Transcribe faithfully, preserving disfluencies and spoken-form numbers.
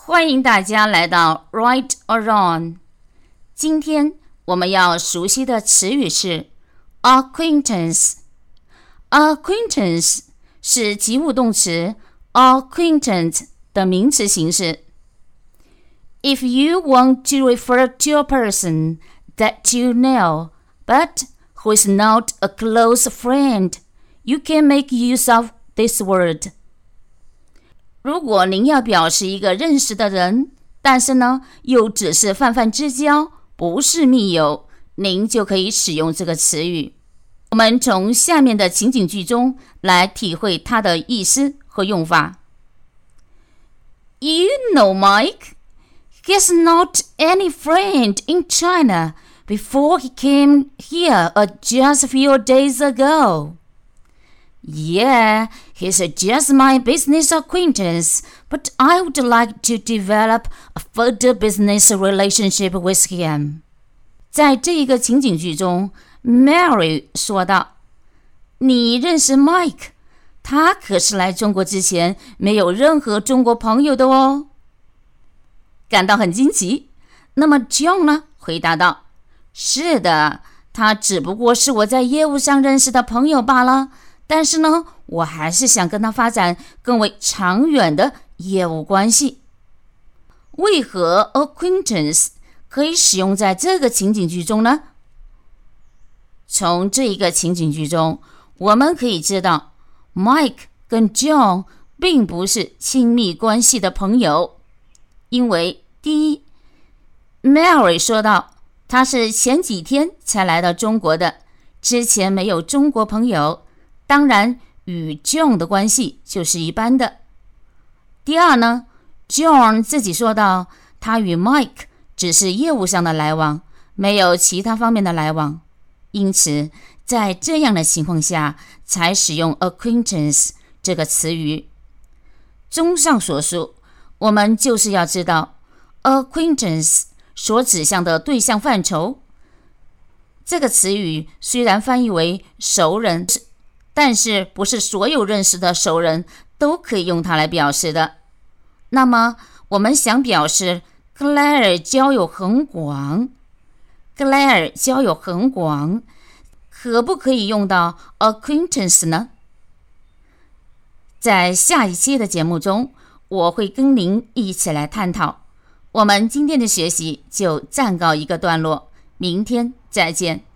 欢迎大家来到 Right or Wrong。 今天我们要熟悉的词语是 acquaintance。 acquaintance 是及物动词 acquaintance 的名词形式。 If you want to refer to a person that you know, but who is not a close friend, you can make use of this word。 如果您要表示一个认识的人，但是呢，又只是泛泛之交，不是密友，您就可以使用这个词语。我们从下面的情景句中来体会它的意思和用法。 You know Mike? He's not any friend in China before he came here just a few days ago. Yeah, he's just my business acquaintance, but I would like to develop a further business relationship with him. 在这一个情景句中， Mary 说道，你认识 Mike？ 他可是来中国之前没有任何中国朋友的哦。感到很惊奇。那么 John 呢？回答道，是的，他只不过是我在业务上认识的朋友罢了。但是呢，我还是想跟他发展更为长远的业务关系。为何 acquaintance 可以使用在这个情景句中呢？从这一个情景句中，我们可以知道 Mike 跟 John 并不是亲密关系的朋友。因为第一， Mary 说到他是前几天才来到中国的，之前没有中国朋友，当然与 John 的关系就是一般的。第二呢， John 自己说到他与 Mike 只是业务上的来往，没有其他方面的来往，因此在这样的情况下才使用 acquaintance 这个词语。综上所述，我们就是要知道 acquaintance 所指向的对象范畴。这个词语虽然翻译为熟人，但是不是所有认识的熟人都可以用它来表示的。那么我们想表示 Claire 交友很广， Claire 交友很广，可不可以用到 acquaintance 呢？在下一期的节目中，我会跟您一起来探讨。我们今天的学习就暂告一个段落，明天再见。